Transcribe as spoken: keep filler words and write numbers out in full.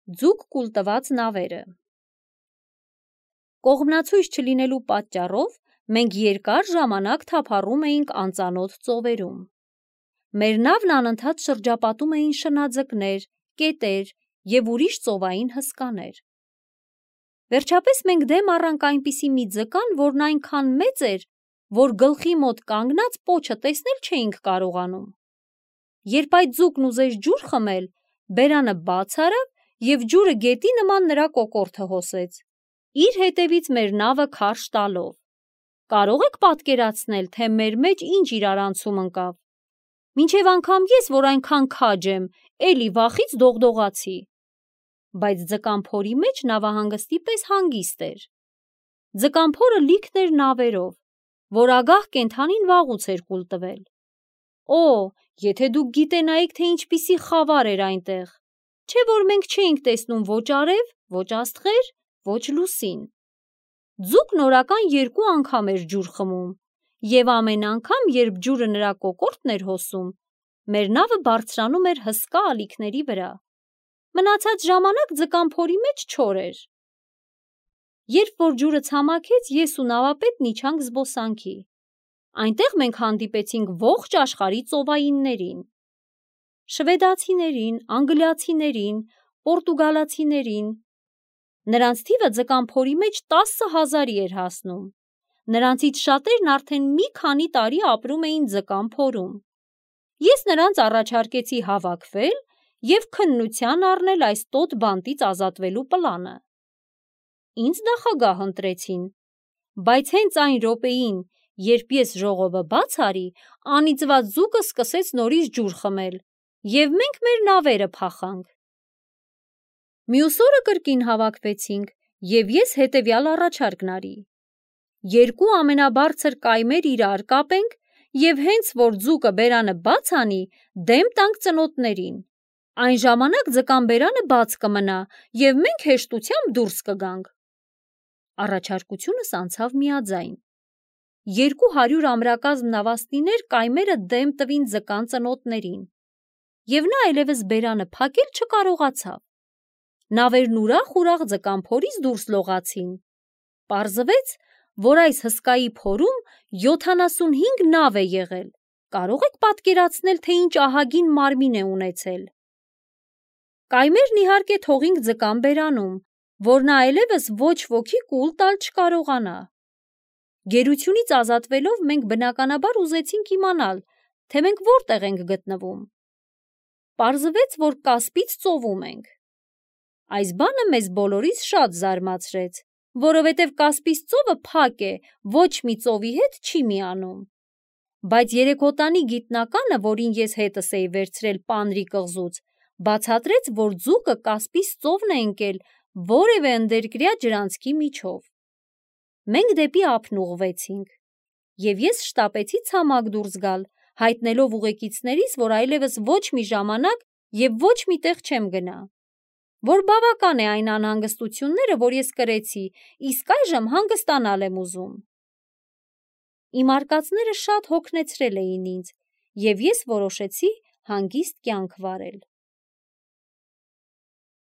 Ձուկ կուլ տված նավերը։ Կողմնացույց չլինելու պատճառով մենք երկար ժամանակ թափառում էինք անծանոթ ծովերում։ Մեր նավն անընդհատ շրջապատում էին շնաձկներ, կետեր և ուրիշ ծովային հսկաներ։ Վերջապես մենք դեմ առանք այնպիսի մի ձկան, որն այնքան մեծ էր, որ գլխի մոտ կանգնած պոչը տեսնել չէինք կարողանում։ Երբ այդ ձուկն ուզեց ջուր խմել, բերանը բաց արավ և ջուրը գետի նման նրա կոկորդը հոսեց, իր հետևից մեր նավը քարշ տալով։ Կարո՞ղ եք պատկերացնել, թե մեր մեջ ինչ իրարանցում ընկավ։ Մինչև անգամ ես, որ այնքան քաջ եմ, էլի վախից դողդողացի։ Բայց ձկան փորի մեջ նավահանգստի պես հանգիստ էր։ Ձկան փորը լիքն էր նավերով, որ ագահ կենդանին վաղուց էր կուլ տվել։ Օ, եթե դուք գիտենայիք, թե ինչպիսի խավար էր այնտեղ, չէ՞ որ մենք չէինք տեսնում ոչ արև, ոչ աստղեր, ոչ լուսին։ Ձուկն օրական երկու անգամ էր ջուր խմում, և ամեն անգամ, երբ ջուրը նրա կոկորդն էր հոսում, մեր նավը բարձրանում էր հսկա ալիքների վրա։ Մնացած ժամանակ ձկան փորի մեջ չոր էր։ Երբ որ ջուրը ցամաքեց, ես ու նավապետն իջանք զբոսանքի։ Այնտեղ մենք հանդիպեցինք ողջ աշխարհի ծովայիններին։ Շվեդացիներին, անգլիացիներին, պորտուգալացիներին։ Նրանց թիվը ձկան փորի մեջ տասը հազարի էր հասնում։ Նրանցից շատերն արդեն մի քանի տարի ապրում էին ձկան փորում։ Ես նրանց առաջարկեցի հավաքվել և քննության առնել այս տոտ բանտից ազատվելու պլանը։ Ինձ նախագահ ընտրեցին, բայց հենց այն րոպեին, երբ ես ժողովը բաց արի, անիծված ձուկը սկսեց նորից ջուր խմել, և մենք մեր նավերը փախանք։ Մյուս օրը կրկին հավաքվեցինք, և ես հետևյալ առաջարկն արի. երկու ամենաբարձր կայմեր իրար կապենք և հենց որ ձուկը բերանը բաց անի, դեմ տանք ծնոտներին։ Այն ժամանակ ձկան բերանը բաց կմնա, և մենք հեշտությամբ դուրս կգանք։ Առաջարկությունս անցավ միաձայն։ Երկու հարյուր ամրակազմ նավաստիներ կայմերը դեմ տվին ձկան ծնոտներին, և նա այլևս բերանը փակել չկարողացավ։ Նավերն ուրախ-ուրախ ձկան փորից դուրս լողացին։ Պարզվեց, որ այս հսկայի փորում յոթանասունհինգ նավ է եղել։ Կարո՞ղ եք պատկերացնել, թե ինչ ահագին մարմին է ունեցել։ Կայմերն իհարկե թողինք ձկան բերանում, որ նա այլևս ոչ ոքի կուլ տալ չկարողանա։ Գերությունից ազատվելով մենք բնականաբար ուզեցինք իմանալ, թե մենք որտեղ ենք գտնվում։ Պարզվեց, որ Կասպից ծովում ենք։ Այս բանը մեզ բոլորիս շատ զարմացրեց, որովհետև Կասպից ծովը փակ է, ոչ մի ծովի հետ չի միանում։ Բայց երեքոտանի գիտնականը, որին ես հետս էի վերցրել Պանրի կղզուց, բացատրեց, որ ձուկը Կասպից ծովն է ընկել որևէ ընդերկրյա ջրանցքի միջով։ Մենք դեպի ափն ուղղվեցինք, և ես շտապեցի ցամաք դուրս գալ, հայտնելով ուղեկիցներիս, որ այլևս ոչ մի ժամանակ և ոչ մի տեղ չեմ գնա, որ բավական է այն անհանգստությունները, որ ես կրեցի, իսկ այժմ հանգստանալ եմ ուզում։ Իմ արկածները շատ հոգնեցրել էին ինձ, և ես որոշեցի հանգիստ կյանք վարել։